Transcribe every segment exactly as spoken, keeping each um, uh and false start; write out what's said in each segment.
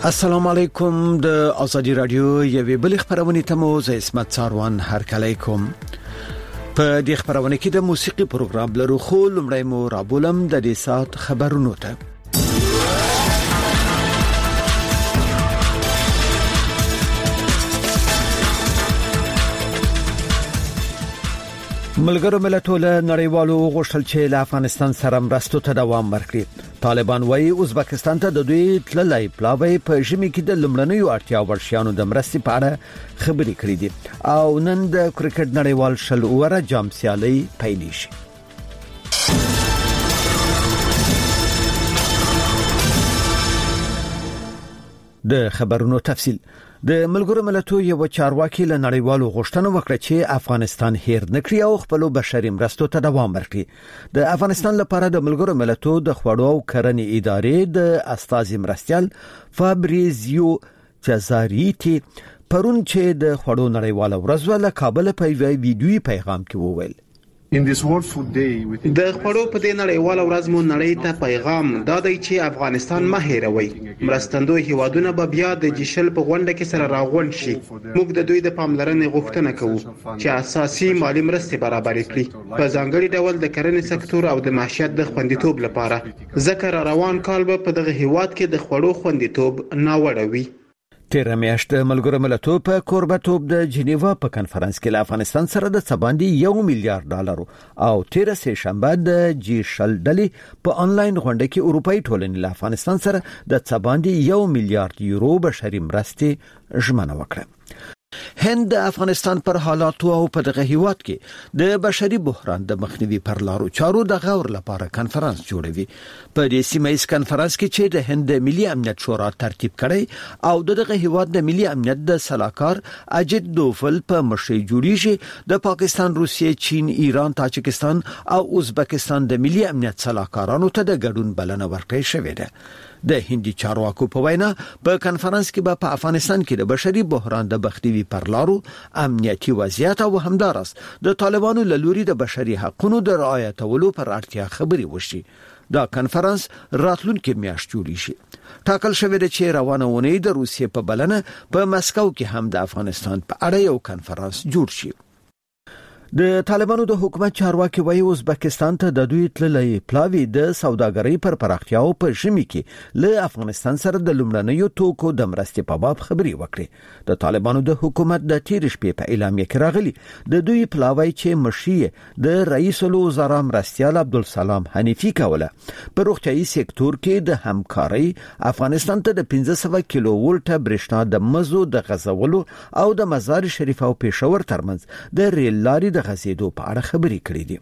السلام علیکم د ازادي رادیو یوې بل خبرونه ته مو زه اسمت ساروان هرکلی کوم. په دې خبرونه کې د موسیقي پروګرام لرو خو لمړی مو رابولم د دې سات خبرونو ته. ملګرو ملتونو له نړیوالو غوښتل چې له افغانستان سره مرستو ته دوام ورکړي. طالبان وايي ازبکستان ته د دوی تللای پلاوی په ژمي کې د لمړنیو اړتیا ورشيانو د مرستې په اړه خبرې کړې دي او نن د کرکټ نړیوال شل اوره جام سیالي پیل شي. د خبرونو تفصیل. د ملګرو ملتونو یو چارواکي له نړیوالو غوښتنه وکړه چې افغانستان هیر نکړي او خپل بشري مرستو ته دوام ورکړي. د افغانستان لپاره د ملګرو ملتونو د خوړو او کرنې ادارې د استازي مرستيال فابریزیو چزاریتی پرون چې د خوړو نړیواله ورځ له کابل په ویډیوي پیغام کې وویل د خبرو په دې نړیواله ورځ مو نړۍ ته پیغام دادی چې افغانستان مه هېروي. مرستندوی هیوادونه به بیا د جشل په غونډه کې سره راغونډ شي. موږ د دوی د پاملرنې غوښتنه کوو چې اساسي مالی مرستې برابر کړي په ځانګړي ډول د کرنې سکتور او د معیشت د خوندیتوب لپاره. ځکه روان کال به په دغه هیواد کې د خوړو خوندیتوب ناوړه وي. تیر میاشت ملګرو ملتونو په کوربتوب د جنیوا په کانفرنس کې له افغانستان سره د څباندې یو میلیارډ ډالر او تیر سه شنبه د جی شل ډلې په انلاین غونډه کې اروپאי ټولنې له افغانستان سره د څباندې یو میلیارډ یورو بشري مرستې ژمنه وکړه. هند د افغانستان پر حالاتو او په دغه هیواد کې د بشري بحران د مخنیوي پر لارو چارو د غور لپاره کانفرنس جوړوي. په دې سیمایي کانفرنس کې چې د هند ملي امنیت شورا ترتیب کړي او دغه هیواد د ملي امنیت د سلاکار اجit دوفل په مشرۍ جوړیږي. د پاکستان، روسیې، چین، ایران، تاجکستان او ازبکستان د ملي امنیت سلاکارانو ته د ګډون بلنه ورکړې شوې ده. د هندي چارواکو په وینا په کانفرنس کې به په افغانستان کې د بشري بحران د مخنیوي پر لارو، امنیتي وضعیت او همدارس د طالبانو له لوري د بشري حقوقو د رعایتولو پر اړتیا خبرې وشي. دا کانفرنس راتلونکي میاشت جوړ شي. ټاکل شوی دی چې روانه ونې د روسیې په بلنه په مسکو کې هم د افغانستان په اړه یو کانفرنس جوړ شي. د طالبانو د حکومت چارواکي وایي ازبکستان ته د دوی تللای پلاوی د سوداګرۍ پر پراختیاو په ژمي کې له افغانستان سره د لومړنیو توکو د مرستې په باب خبري وکړي. د طالبانو د حکومت د تیر شپې په اعلامیه کې راغلي د دوی پلاوی چې مشي د رئیس الوزرا مرستيال عبدالسلام حنیفي کوله په روغتيایي سکتور کې د همکارۍ افغانستان ته د پنځه سوه کیلو ولټ برېښنا د مزو د غزولو او د مزار شریف او پېښور ترمنځ د ریل لارې د غزیدو په اړه خبرې کړې دي.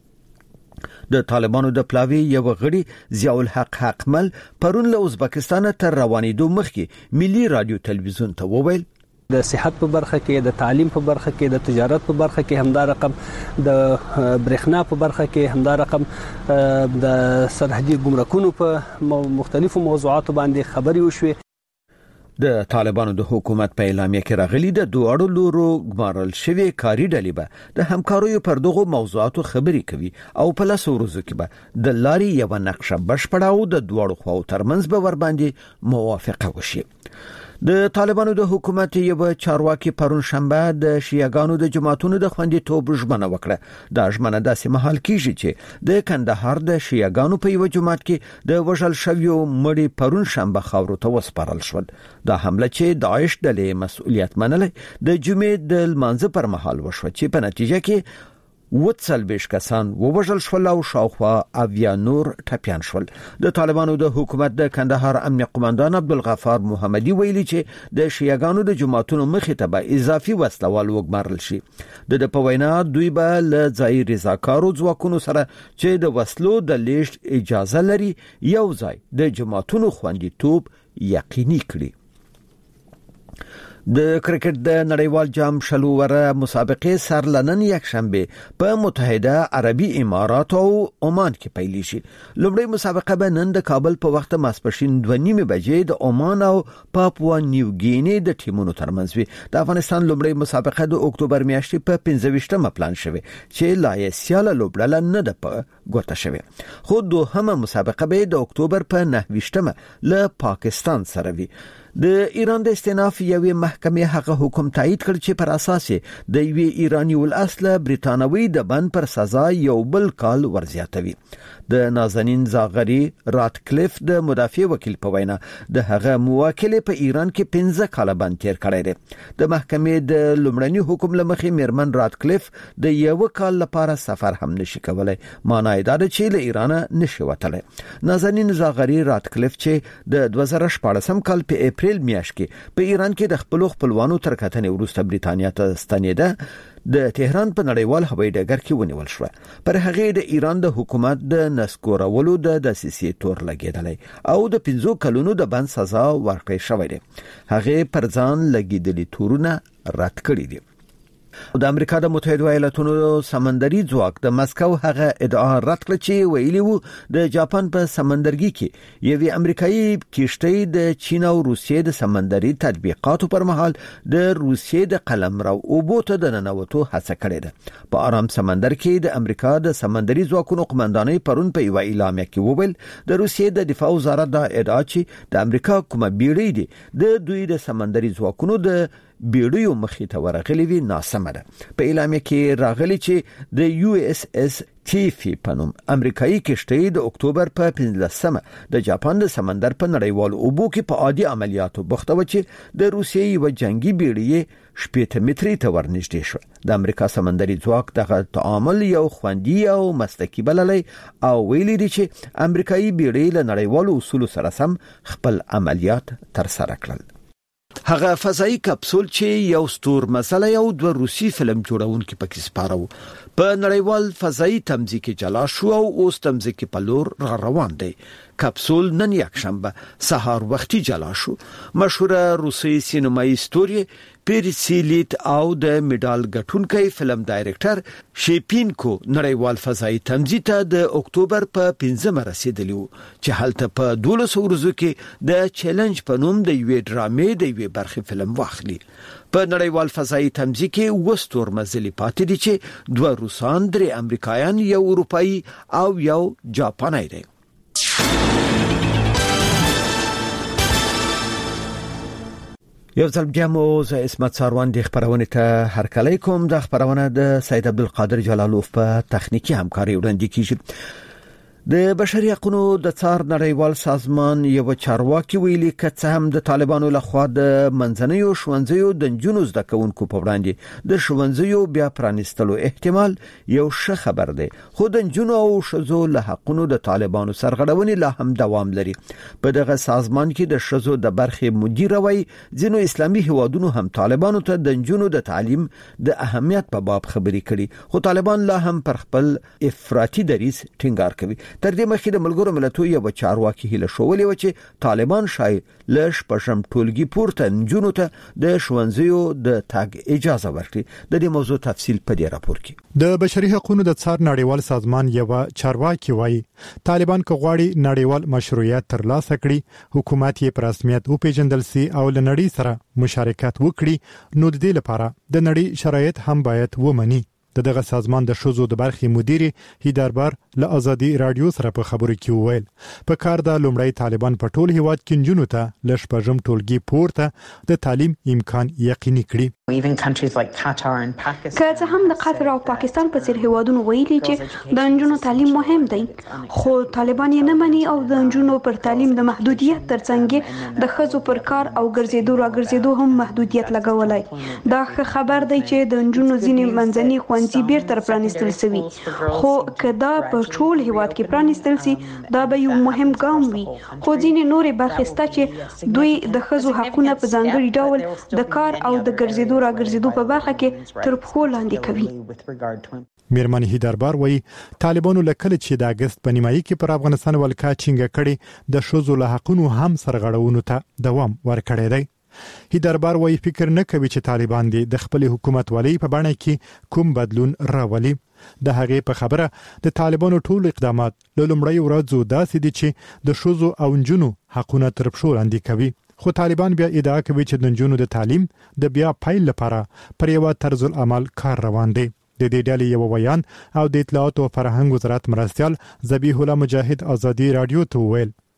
د طالبانو د پلاوی یو غړي ضیاء الحق حقمل پرون له ازبکستان تر روانېدو مخکې ملي رادیو تلویزیون ته وویل د صحت په برخه کې، د تعلیم په برخه کې، د تجارت په برخه کې همدا رقم، د برېښنا په برخه کې همدا رقم، د سرحدي ګمرکونو په مختلفو موضوعاتو باندې خبرې وشوې. د طالبانو د حکومت په اعلامیه کې راغلي د دوه لورو ګمارل شوی کاری ډلې به د همکاریو پر دغه موضوعاتو خبرې کوي او په لاسو ورځو کې به د لاري یو نقشه بشپړه او د دوه خواو ترمنځ به ور باندې موافقه وشي. د طالبانو د حکومت یو چارواکي پرون شنبه د شیعاګانو د جماعتونو د خوندیتوب ژمنه وکړه. دا ژمنه داسې مهال کیږي چې د کندهار د شیعاګانو په یو جماعت کې د وژل شویو مړي پرون شنبه خاورو ته وسپارل شول. دا حمله چې داعش ډلې مسؤلیت منلې د جمعې د لمانځه پر مهال وشو چې په نتیجه کې وڅلبیش کسان ووژل شول او شاوخوا اویا نور ټپیان شول. د طالبانو د حکومت د کندهار امنیه قومندان عبدالغفار محمدي ویلي چې د شیعاګانو د جماعتونو مخې ته به اضافي وسلوال وګمارل شي. د په وینا دوی به له ځای رضاکارو ځواکونو سره چې د وسلو د لیږد اجازه لري یو ځای د جماعتونو خوندیتوب یقیني کړي. د کرکټ د نړیوال جام شل اوره مسابقې سر لنن یک شنبه په متحده عربي امارات او عمان کې پیل شي. لومړی مسابقه به نن د کابل په وخت ماسپښین دوه نیمې بجې د عمان او پاپوا نیو ګینې د ټیمونو ترمنځ وي. د افغانستان لومړی مسابقه د اکتوبر میاشتې په پنځه ویشتمه پلان شوه چې لا یې سیاله لوبډله نه ده په ګوته شوه. خو دوهمه مسابقه به د اکتوبر په نهه ویشتمه له پاکستان سره وي. د ایران د استیناف یوې محکمې هغه حکم تایید کړ چې پر اساس د یوې ایرانی ول اصله بریتانوي د بند پر سزا یو بل کال ورزیاتوي. د نازنین زاغری راتکلیف د مدافع وکیل په وینا د هغه موکل په ایران کې پنځه کاله بند تیر کړی دی. د محکمې د لومړني حکم لمخې میرمن راتکلیف د یو کال لپاره سفر هم نشي کولای. معنی دا ده چې له ایران نشي وتلی. نازنین زاغری راتکلیف چې د دوه زره شپاړسم کال په اپریل میاشت کې په ایران کې د خپل خپلوانو تر کتنې وروسته بریتانیا ته ستنېده، د تهران په نړیوال هوایي ډګر کې ونیول شو. پر هغه د ایران د حکومت د نسکورولو د دسیسې تور لګیدلی او د پنځو کلونو د بند سزا ورکړې شوې ده. هغه پر ځان لګیدلي تورونه رد کړی دي. د امریکا د متحده ایالاتونو سمندري ځواک د مسکو هغه ادعا رد کړه چې ویلي وو د جاپان په سمندرګي کې یوې امریکایي کشتۍ د چین او روسیې د سمندري تطبیقاتو پر مهال د روسیې د قلمرو اوبو ته د ننوتو هڅه کړې ده. په آرام سمندر کې د امریکا د سمندري ځواکونو قومندانۍ پرون په یو اعلامیه کې وویل د روسیې د دفاع وزارت دا ادعا چې د امریکا کومه بیړۍ دي د دوی د سمندري ځواکونو د بیړیو مخې ته ورغلي وي ناسمه ده. په اعلامیه کې راغلي چې د یو اس اس تیفی په نوم امریکایي کشتۍ د اکتوبر په پنځلسمه د جاپان د سمندر په نړیوال اوبو کې په عادي عملیاتو بوخته و چې د روسیې یو جنگي بیړۍ شپږ متري ته ورنږدې شو. د امریکا سمندري ځواک دغه تعامل یو خوندي او مسلکي بللی او ویلي دي چې امریکایي بیړۍ له نړیوالو اصولو سره سم خپل عملیات تر سره کړل. هغه فضائي کپسول چې یو ستور مسله یو د روسي فلم جوړونکو پکې سپارو په نړیوال فضائي تمځي جلا شو او اوس تمځي په لور را روان دی. کپسول نن یک شنبه سهار وختي جلا شو. مشهور روسي سینمایي ستوري پیرسیلیت او د میډال ګټونکي فلم ډایرکټر شیپینکو نړیوال فضائي تمځي ته د اکتوبر په پنځمه رسیدلی و چې هلته په دولس ورځو کې د چیلنج په نوم د یوې ډرامې د یوې برخې فلم واخلي. په نړیوال فضائي تمځي کې وستور مزلي پاتې دي چې دوه روسان، درې امریکایان، یو اروپایي او یو جاپاني دي. یو ځل بیا مو زه اسمت ساروان د خبرونه ته هرکلی کوم. د خبرونه د سید عبدالقادر جلالوف په تخنیکی همکاري وړاندې کیږي. د بشري حقوقو د څار نړیوال سازمان یو چارواکي ویلي چې هم د طالبانو لخوا د منځنیو ښوونځیو د نجونو زده کوونکو په وړاندې د ښوونځیو بیا پرانیستلو احتمال یو ښه خبر دی، خو د نجونو او ښځو له حقوقو د طالبانو سرغړونې لا هم دوام لري. په دغه سازمان کې د ښځو د برخې مدیر وای ځینو اسلامي هیوادونو هم طالبانو ته د نجونو د تعلیم د اهمیت په باب خبرې کړي، خو طالبان لا هم پر خپل افراطي دریځ ټینګار کوي. تر دې مخکې د ملګرو ملتونو یو چارواکي هیله شوولې و چې طالبان شاید له شپږم ټولګي پورته نجونو ته د ښوونځیو د تګ اجازه ورکړي. د دې موضوع تفصیل په دې راپور کې. د بشري حقوقو د څار نړیوال سازمان یو چارواکي وایي طالبان که غواړي نړیوال مشروعیت ترلاسه کړي، حکومت یې په رسمیت وپیژندل سي او له نړۍ سره مشارکت وکړي، نو د دې لپاره د نړۍ شرایط هم باید ومني. دغه سازمان د شوزو د برخې مدیر هیداربار له ازادي رادیو سره په خبرو کې وویل په کار د لومړی طالبان په ټول هیواد کې نجونو ته ل شپږم ټولګي پورته د تعلیم امکان یقیني کړي. که څه هم د قطر او پاکستان په څیر هیوادونو ویلي چې د نجونو تعلیم مهم دی، خو طالبان یې نه مني او د نجونو پر تعلیم د محدودیت ترڅنګ د ښځو پر کار او ګرځېدو را ګرځېدو هم محدودیت لګولای. دا ښه خبر دی چې د نجونو ځینې منځني ښوونځي بیرته پرانیستل شوي، خو کدا په ټول هیواد کې پرانیستل شي دا به یو مهم ګام وي. خو ځینې نورې برخې شته چې دوی د ښځو حقونه په ځانګړي ډول د کار او د ګرځېدو را ګرځېدو په برخه کې تر پښو لاندې کوي. میرمن هیداربار وایي طالبانو لکه چې د اگست په نیمایي کې پر افغانستان ولکا چینګه کړي د ښځو له حقونو هم سرغړونو ته دوام ورکړی دی. هیداربار وایي فکر نه کوي چې طالبان دي د خپل حکومت والی په بڼه کې کوم بدلون راولي. د هغې په خبره د طالبانو ټول اقدامات له لومړۍ ورځو داسې دي چې د ښځو او نجونو حقونه تر پښو لاندې کوي، خو طالبان بیا ادعا کوي چې د نجونو د تعلیم د بیا پیل لپاره پر یو طرز العمل کار روان دی. د دې ډلې یو ویان او د اطلاعات او فرهنګ وزارت مرستيال ذبیح الله مجاهد ازادي رادیو ته ویل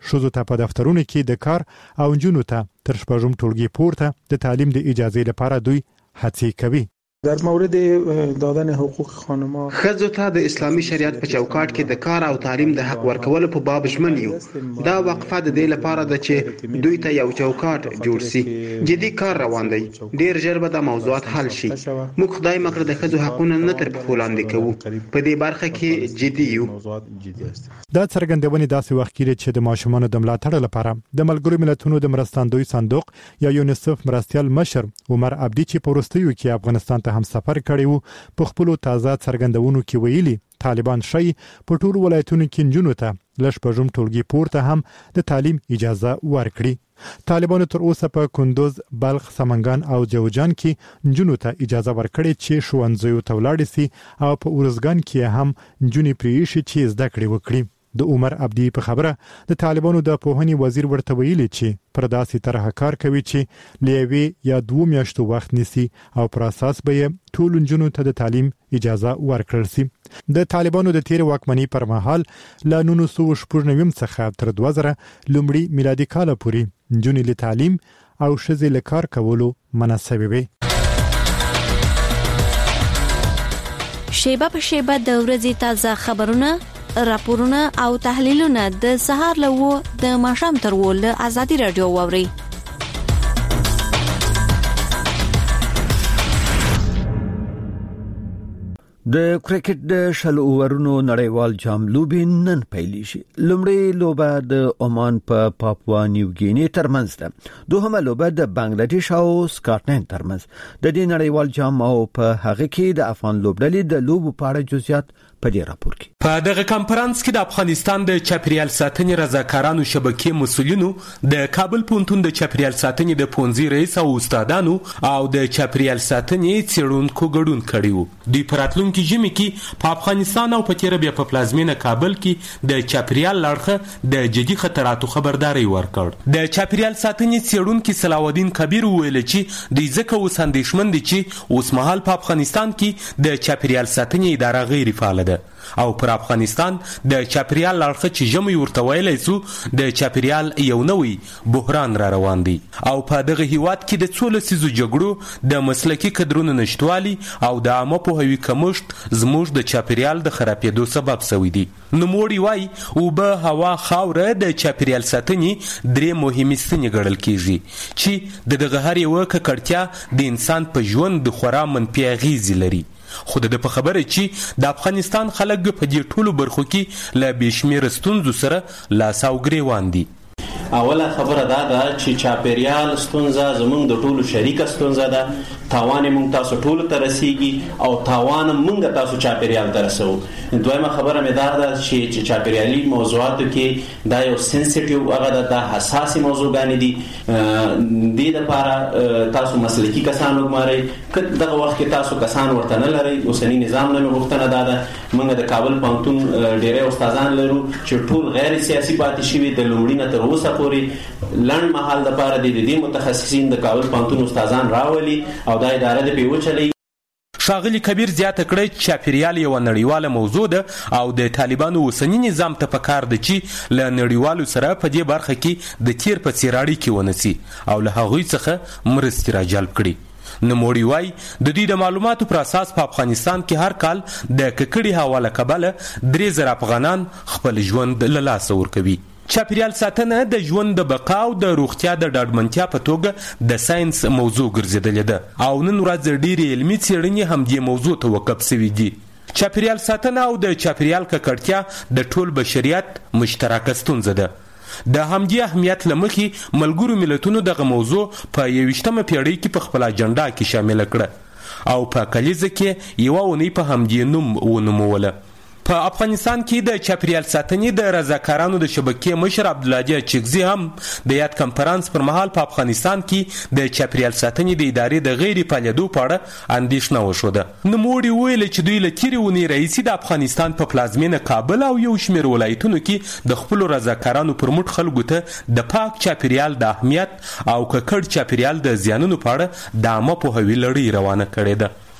شوزو ته په دفترونو کې د کار او نجونو ته تر شپږم ټولګي پورته د تعلیم د اجازه لپاره دوی هڅې کوي. در مورد دادن حقوق خانم‌ها خزو ته د اسلامي شریعت په چوکاټ کې د کار او تعلیم د حق ورکولو په باب ژمن یو. دا وقفه د دې لپاره ده چې دوی ته یو چوکاټ جوړ شي. جدي کار روان دی. ډیر ژر به د موضوعات حل شي. موږ خدای مکړه د خزو حقونه نه تر پښو لاندې کوو. په دې برخه کې جدي یو. دا څرګندونې داسې وخت کې چې د ماشومانو د ملاتړ لپاره د ملګرو ملتونو د مرستندوی صندوق یا یونیسف مرستیال مشر عمر عبدی چې په وروستیو کې افغانستان ته هم سفر کړی وو په خپل تازه څرګندونو کې ویلي طالبان شي په ټول ولایتونو کې نجونو ته لږ پژوم ټولګي پورته هم د تعلیم اجازه ورکړي. طالبانو تر اوسه په کندوز، بلخ، سمنګان او جوزجان کې نجونو ته اجازه ورکړي چې ښوونځیو ته ولاړ شي او په اورزګان کې هم نجونې پریښي چې زده کړې وکړي. د عمر عبدی په خبره د طالبانو د پوهنې وزیر ورته ویلي چې پر داسې طرح کار کوي چې لیوي یا دوه میاشتو وخت نیسي او پر اساس به ټول نجونو ته د تعلیم اجازه ورکړل شي. د طالبانو د تیر واکمنۍ پر مهال له نولس سوه شپږ نوي څخه تر دوه زره لومړي میلادي کال پورې نجونې له تعلیم او ښځې له کار کولو منع شوې وې. شیبه په شیبه د ورځې تازه خبرونه، راپورونه او تحلیلونه د سهار له و د ماښام تر و له ازادي رادیو واوري. د کرکټ د شل اوورونو نړیوال جام لوبې نن پیل شي. لومړی لوبه د عمان په پا پاپوا نیو ګینی ترمنځ ده. دوهمه لوبه د بنگلاديش او سکاټلند ترمنځ. د دې نړیوال جام او په هغه کې د افغان لوبډلې د لوبو په اړه جزئیات په دې راپور کې. په دغه کانفرنس کې د افغانستان د چاپیریال ساتنې رضاکارانو شبکې مسؤلینو، د کابل پوهنتون د چاپیریال ساتنې د پونځي رئیس او استادانو او د چاپیریال ساتنې څېړونکو ګډون کړی وو. دوی په راتلونکي ژمي کې په افغانستان او په تیره بیا په پلازمینه کابل کې د چاپیریال لړخه د جدي خطراتو خبرداري ورکړ. د چاپیریال ساتنې څېړونکي صلاح الدین کبیر ویل چې دوی ځکه اوس اندېښمن دي چې اوس مهال په افغانستان کې د چاپیریال ساتنې اداره غیر فعاله ده او پر افغانستان د چاپیریال لړخه چې ژمی ورته ویلی سو د چاپیریال یو نوی بحران را روان دی او په دغه هیواد کې د څو لسیزو جګړو د مسلکي کدرونو نشتوالي او د عامه پوهاوي کمښت زموږ د چاپیریال د خرابېدو سبب شوی دی. نوموړي وایي اوبه، هوا، خاوره د چاپیریال ساتنې درې مهمې ستنې ګڼل کیږي چې د دغه هر یوه ککړتیا د انسان په ژوند د خورا منفي اغیزې لري. خو د په خبره چې د افغانستان خلک په دې ټولو برخو کې له بېشمېره ستونزو سره لاس او ګریوان دي. اوله خبره دا ده چې چاپیریال ستونزه زمونږ د ټولو شریکه ستونزه ده. تاوان موږ تاسو ټولو ته رسیږي او تاوان موږ تاسو چاپیریال ته رسوو. دویمه خبره مې دا ده چې چاپیریالي موضوعاتو کې دا یو سنسټیو هغه ده، دا حساسې موضوعګانې دي. دې دپاره تاسو مسلکي کسان وګمارئ. که دغه وخت کې تاسو کسان ورته نه لرئ، اوسني نظام نه مې غوښتنه دا ده. موږ د کابل پوهنتون ډېری استادان لرو چې ټول غیر سیاسي پاتې شوي، د لومړي نه تر اوسه پورې لنډ مهال دپاره د دې متخصصین د کابل پوهنتون استادان راولي او دا اداره د پې وچلوي. ښاغلي کبیر زیاته کړی چې چاپیریال یوه نړیواله موضوع ده او د طالبانو اوسني نظام ته پکار ده چې له نړیوالو سره په دې برخه کې د تیر په څېر اړیکې ونیسي او له هغوی څخه مرستې راجلب کړي. نوموړي وایي د دوی د معلوماتو پر اساس په افغانستان کې هر کال د ککړې هوا له کبله درې زره افغانان خپل ژوند له لاسه ورکوي. چاپیریال ساتنه د ژوند د بقا او د روغتیا د ډاډمنتیا په توګه د ساينس موضوع ګرځېدلې ده او نن ورځ ډېرې علمي څېړنې هم دې موضوع ته وقف شوي دي. چاپیریال ساتنه او د چاپیریال ککړتیا د ټول بشریت مشترکه ستونزه ده. د همدې اهمیت له مخې ملګرو ملتونو دغه موضوع په یویشتمه پیړۍ کې په خپله اجنډا کې شامله کړه او په کلیزه کې یوه اونۍ په همدې نوم ونوموله. په افغانستان کې د چاپیریال ساتنې د رضاکارانو د شبکې مشر عبدالهادي چکزي هم د یاد کنفرانس پر مهال په افغانستان کې د چاپیریال ساتنې د ادارې د غیر فعالیدو په اړه اندېښنه وښوده. نوموړي وویل چې دوی له تېرې اونۍ راهیسې د افغانستان په پلازمینه کابل او یو شمېر ولایتونو کې د خپلو رضاکارانو پر مټ خلکو ته د پاک چاپیریال د اهمیت او ککړ چاپیریال د زیانونو په اړه د عامه پوهاوي لړۍ روانه کړې ده.